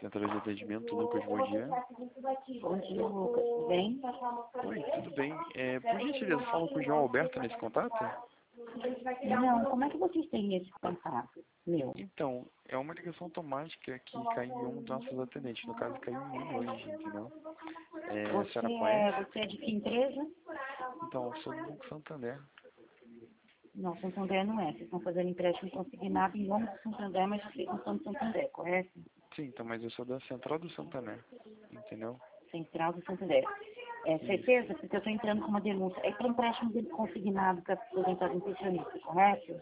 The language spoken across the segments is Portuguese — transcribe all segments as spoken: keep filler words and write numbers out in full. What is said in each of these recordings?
Central de Atendimento, Lucas, bom dia. Bom dia, Lucas. Tudo bem? Oi, tudo bem. É, por gentileza, fala com o João Alberto nesse contato? Não, como é que vocês têm esse contato meu? Então, é uma ligação automática que caiu em um dos nossos atendentes. No caso, caiu em mim hoje, entendeu? É, a Você senhora é, conhece? você é de que empresa? Então, eu sou do Banco Santander. Não, Santander não é. Vocês estão fazendo empréstimo consignado em nome do Santander, mas vocês não são do Santander, correto? Sim, então, mas eu sou da Central do Santander, entendeu? Central do Santander. É certeza? Porque eu estou entrando com uma denúncia. É para empréstimo de- consignado para aposentado em pensionista, correto?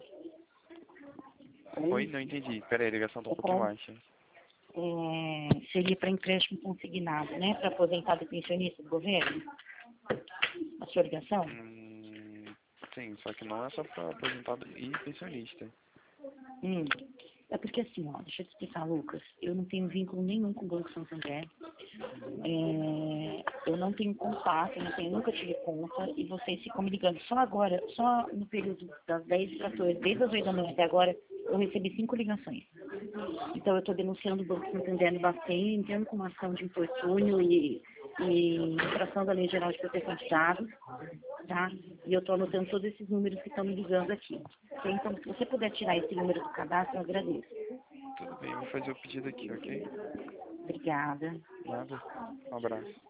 É Oi, isso? não entendi. Pera aí, a ligação tá um É pouquinho pra, baixa. é, seria para empréstimo consignado, né? Para aposentado e pensionista do governo? A sua ligação? Hum, sim, só que não é só para aposentado e pensionista. Hum. É porque assim, ó, deixa eu te explicar, Lucas, eu não tenho vínculo nenhum com o Banco Santander, é, eu não tenho contato, eu não tenho, nunca tive conta, e vocês ficam me ligando só agora, só no período das dez para as oito, desde as oito da manhã até agora, eu recebi cinco ligações. Então eu estou denunciando o Banco Santander no Bacen, entrando com uma ação de infortúnio e, e infração da Lei Geral de Proteção de Dados, tá? E eu estou anotando todos esses números que estão me ligando aqui. Ok? Então, se você puder tirar esse número do cadastro, eu agradeço. Tudo bem, eu vou fazer o pedido aqui, ok? Obrigada. Nada. Um abraço.